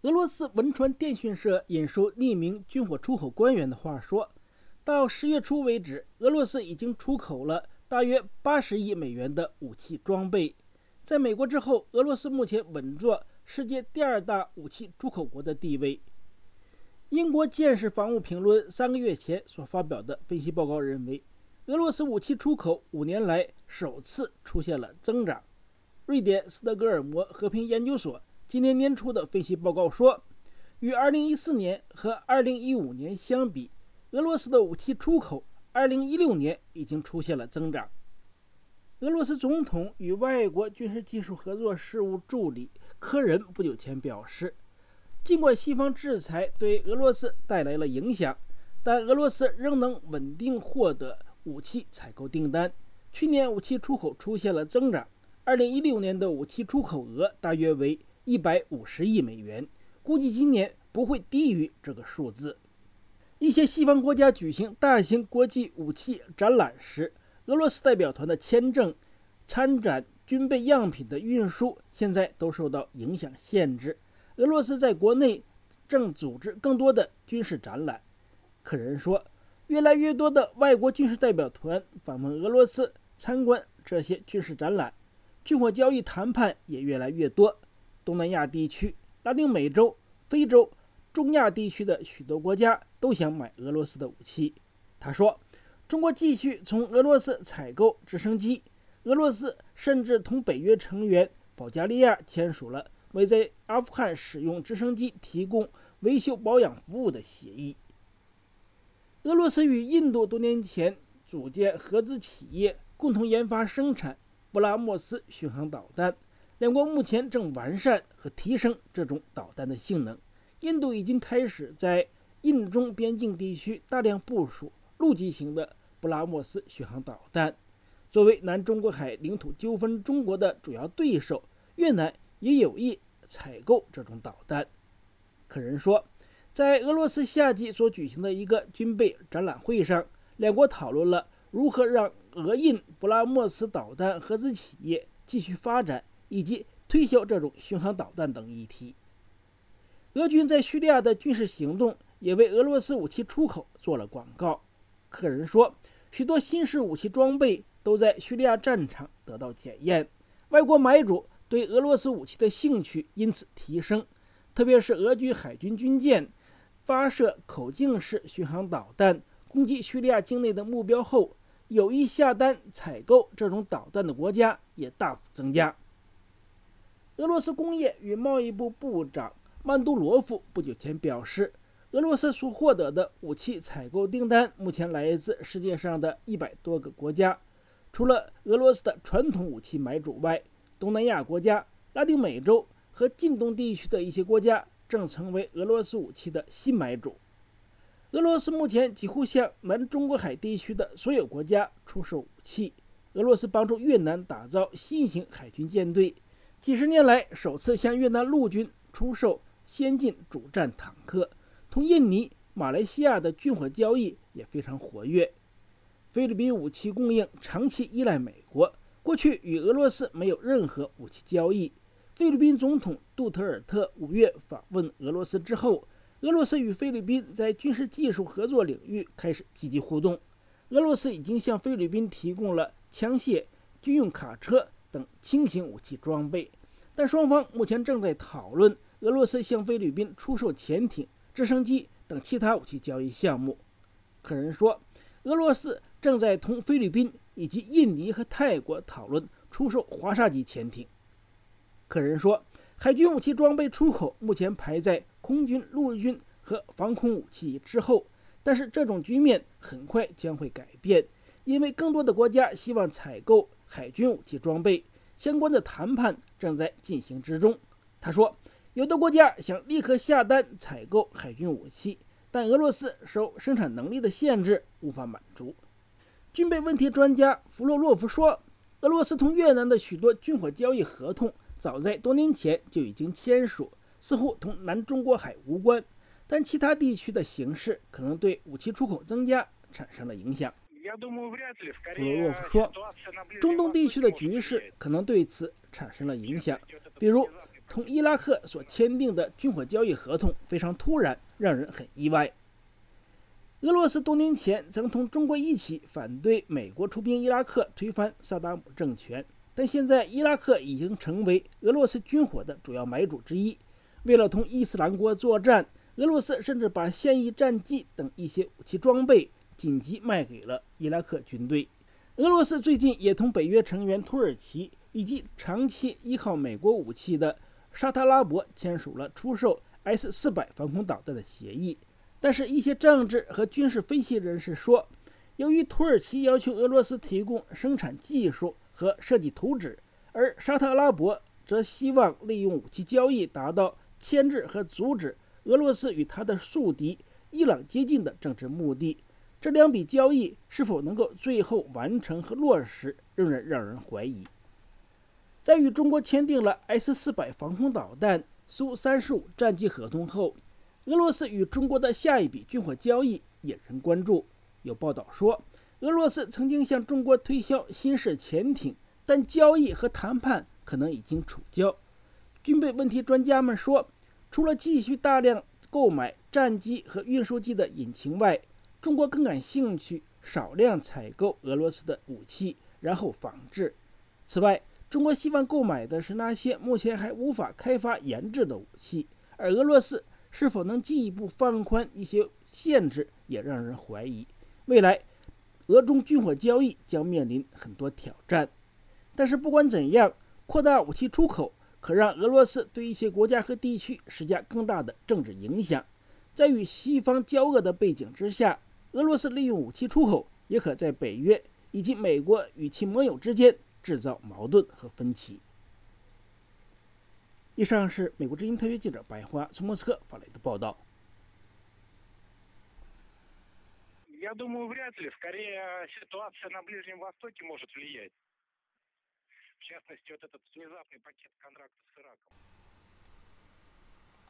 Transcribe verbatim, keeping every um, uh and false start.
俄罗斯文传电讯社引述匿名军火出口官员的话说，到十月初为止，俄罗斯已经出口了大约八十亿美元的武器装备。在美国之后，俄罗斯目前稳坐世界第二大武器出口国的地位。英国《剑士防务评论》三个月前所发表的分析报告认为，俄罗斯武器出口五年来首次出现了增长。瑞典斯德哥尔摩和平研究所今年年初的分析报告说，与二零一四年和二零一五年相比，俄罗斯的武器出口二零一六年已经出现了增长。俄罗斯总统与外国军事技术合作事务助理科仁不久前表示，尽管西方制裁对俄罗斯带来了影响，但俄罗斯仍能稳定获得武器采购订单。去年武器出口出现了增长，二零一六年的武器出口额大约为一百五十亿美元，估计今年不会低于这个数字。一些西方国家举行大型国际武器展览时，俄罗斯代表团的签证、参展军备样品的运输现在都受到影响限制。俄罗斯在国内正组织更多的军事展览。科仁说，越来越多的外国军事代表团访问俄罗斯参观这些军事展览，军火交易谈判也越来越多。东南亚地区、拉丁美洲、非洲、中亚地区的许多国家都想买俄罗斯的武器。他说，中国继续从俄罗斯采购直升机，俄罗斯甚至同北约成员保加利亚签署了为在阿富汗使用直升机提供维修保养服务的协议。俄罗斯与印度多年前组建合资企业，共同研发生产布拉莫斯巡航导弹。两国目前正完善和提升这种导弹的性能。印度已经开始在印中边境地区大量部署陆基型的布拉莫斯巡航导弹。作为南中国海领土纠纷中国的主要对手，越南也有意采购这种导弹。科仁说，在俄罗斯夏季所举行的一个军备展览会上，两国讨论了如何让俄印布拉莫斯导弹合资企业继续发展以及推销这种巡航导弹等议题。俄军在叙利亚的军事行动也为俄罗斯武器出口做了广告。科仁说，许多新式武器装备都在叙利亚战场得到检验，外国买主对俄罗斯武器的兴趣因此提升，特别是俄军海军军舰发射口径式巡航导弹攻击叙利亚境内的目标后，有意下单采购这种导弹的国家也大幅增加。俄罗斯工业与贸易部部长曼杜罗夫不久前表示，俄罗斯所获得的武器采购订单目前来自世界上的一百多个国家，除了俄罗斯的传统武器买主外，东南亚国家、拉丁美洲和近东地区的一些国家正成为俄罗斯武器的新买主。俄罗斯目前几乎向南中国海地区的所有国家出售武器。俄罗斯帮助越南打造新型海军舰队，几十年来首次向越南陆军出售先进主战坦克。同印尼、马来西亚的军火交易也非常活跃。菲律宾武器供应长期依赖美国，过去与俄罗斯没有任何武器交易。菲律宾总统杜特尔特五月访问俄罗斯之后，俄罗斯与菲律宾在军事技术合作领域开始积极互动。俄罗斯已经向菲律宾提供了枪械、军用卡车等轻型武器装备，但双方目前正在讨论俄罗斯向菲律宾出售潜艇、直升机等其他武器交易项目。科仁说，俄罗斯正在同菲律宾以及印尼和泰国讨论出售华沙级潜艇。科仁说，海军武器装备出口目前排在空军、陆军和防空武器之后，但是这种局面很快将会改变，因为更多的国家希望采购海军武器装备，相关的谈判正在进行之中。他说，有的国家想立刻下单采购海军武器，但俄罗斯受生产能力的限制无法满足。军备问题专家弗洛洛夫说，俄罗斯同越南的许多军火交易合同早在多年前就已经签署，似乎同南中国海无关，但其他地区的形势可能对武器出口增加产生了影响。弗洛洛夫说，中东地区的局势可能对此产生了影响，比如同伊拉克所签订的军火交易合同非常突然，让人很意外。俄罗斯多年前曾同中国一起反对美国出兵伊拉克推翻萨达姆政权，但现在伊拉克已经成为俄罗斯军火的主要买主之一。为了同伊斯兰国作战，俄罗斯甚至把现役战机等一些武器装备紧急卖给了伊拉克军队。俄罗斯最近也同北约成员土耳其以及长期依靠美国武器的沙特阿拉伯签署了出售 S 四百 防空导弹的协议。但是，一些政治和军事分析人士说，由于土耳其要求俄罗斯提供生产技术和设计图纸，而沙特阿拉伯则希望利用武器交易达到牵制和阻止俄罗斯与他的宿敌伊朗接近的政治目的，这两笔交易是否能够最后完成和落实，仍然让人怀疑。在与中国签订了 S 四百 防空导弹、苏三十五战机合同后，俄罗斯与中国的下一笔军火交易引人关注。有报道说，俄罗斯曾经向中国推销新式潜艇，但交易和谈判可能已经触礁。军备问题专家们说，除了继续大量购买战机和运输机的引擎外，中国更感兴趣少量采购俄罗斯的武器，然后仿制。此外，中国希望购买的是那些目前还无法开发研制的武器，而俄罗斯是否能进一步放宽一些限制，也让人怀疑。未来，俄中军火交易将面临很多挑战。但是不管怎样，扩大武器出口可让俄罗斯对一些国家和地区施加更大的政治影响。在与西方交恶的背景之下，俄罗斯利用武器出口，也可在北约以及美国与其盟友之间制造矛盾和分歧。以上是美国之音特约记者白华从莫斯科发来的报道。 Я думаю, вряд ли. Скорее, ситуация на Ближнем Востоке может влиять. В частности, вот этот внезапный пакет контрактов с Ираком.